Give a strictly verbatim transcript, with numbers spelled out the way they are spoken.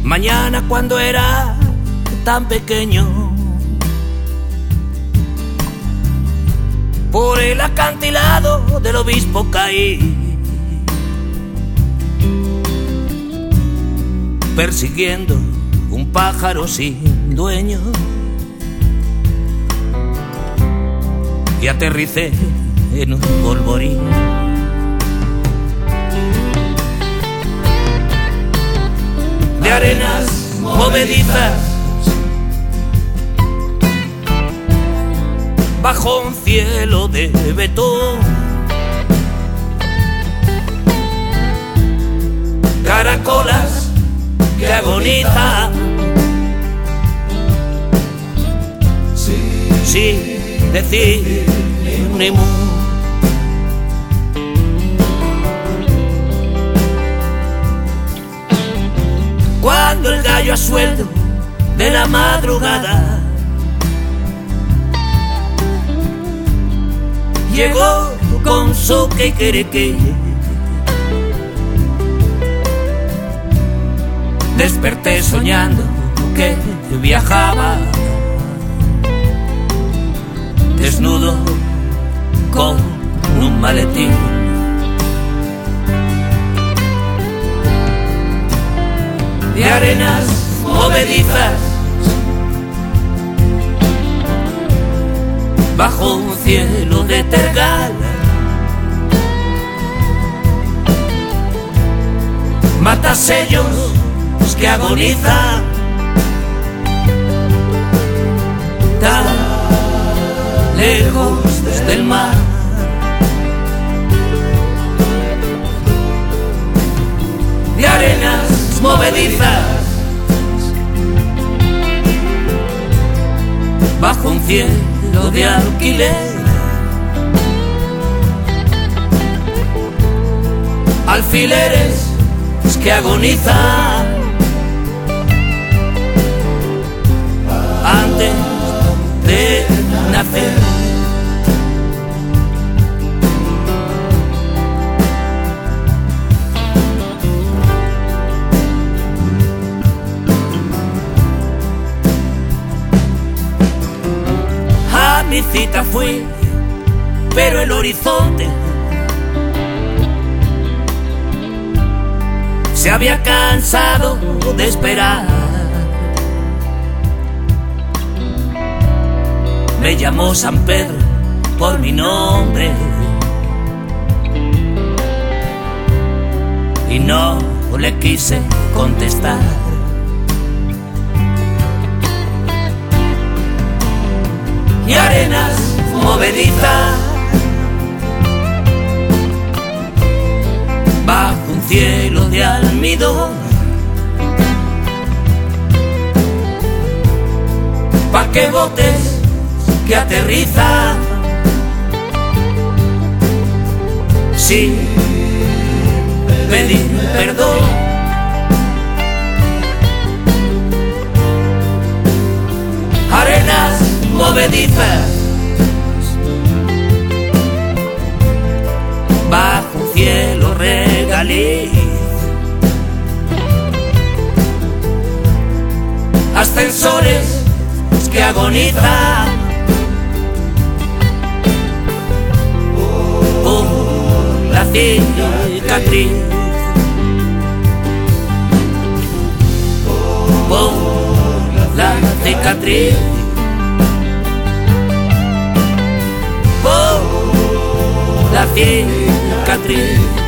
Mañana cuando era tan pequeño, por el acantilado del Obispo caí, persiguiendo un pájaro sin dueño, y aterricé en un polvorín. De arenas movedizas, bajo un cielo de betón, caracolas que agonizan, sin decir ni mu. Cuando el gallo a sueldo de la madrugada llegó con su quequereque, desperté soñando que viajaba desnudo con un maletín. De arenas movedizas, bajo un cielo de tergal, matasellos que agonizan, tan lejos del mar. De arenas movedizas, bajo un cielo de alquiler, alfileres que agonizan antes de nacer. A mi cita fui, pero el horizonte se había cansado de esperar. Me llamó San Pedro por mi nombre y no le quise contestar. Y arenas movedizas, bajo un cielo de almidón, pa' que botes que aterrizan sin pedir perdón. Arenas movedizas, bajo un cielo regaliz, ascensores que agonizan por la cicatriz, por la cicatriz, por la cicatriz.